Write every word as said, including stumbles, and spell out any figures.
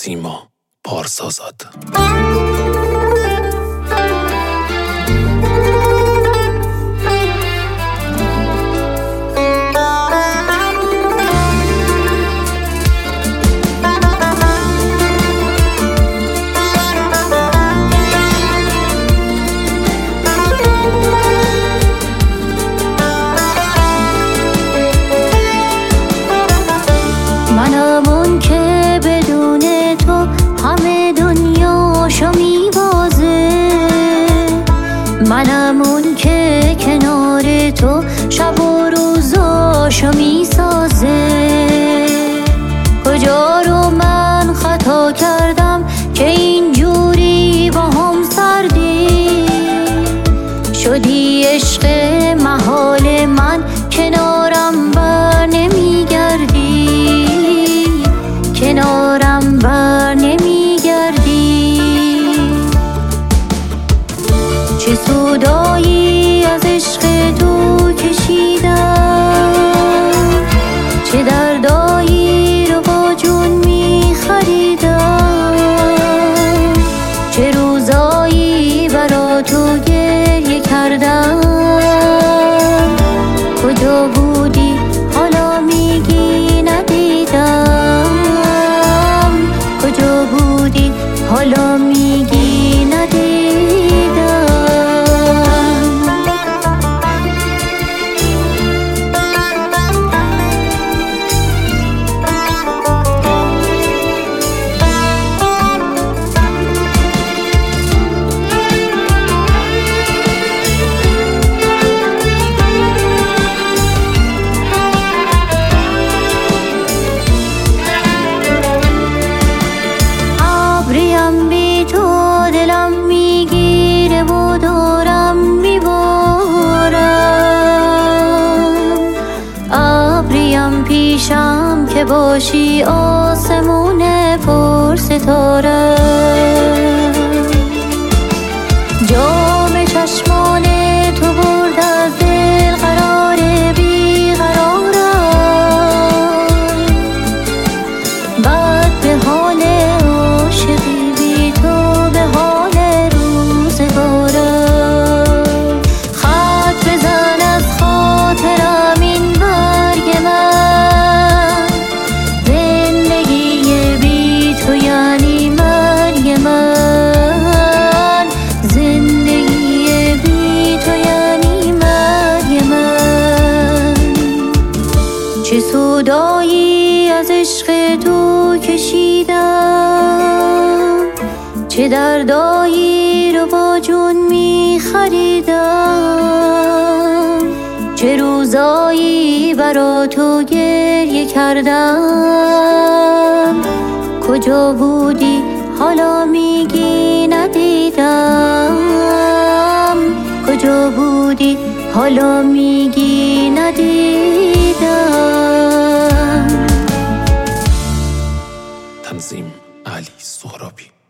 سیما پارسازاد. منم اون که بدون تو همه دنیاشو میبازه، منم اون که کنار تو شب و روزاشو میسازه. کجا رو من خطا کردم که اینجوری با هم سردی شدی؟ عشق محال من کنارم بر نمیگردی، کنارم بر نمیگردی. چه سودایی از عشق تو کشیدم، چه دردایی رو با جون میخریدم، چه روزایی برا تو گریه کردم. کجا بودی حالا میگی ندیدم، کجا بودی حالا میگی ندیدم. ابریم بی تو دلم میگیره و دورم میبارم، ابریم پیشم که باشی آسمون پر ستاره. جام چشمان تو برد از دل قرار بیقرارم، بعد به حال عاشقی بی تو به حال روزگارم. خط بزن از خاطرم این برگ من، زندگی بی تو یعنی مرگ من، زندگی بی تو یعنی مرگ من. چه سودایی از عشق تو کشیدم، چه دردایی رو با جون میخریدم، چه روزایی برا تو گریه کردم. کجا بودی حالا میگی ندیدم، کجا بودی حالا میگی ندیدم. تنظیم علی سهرابی.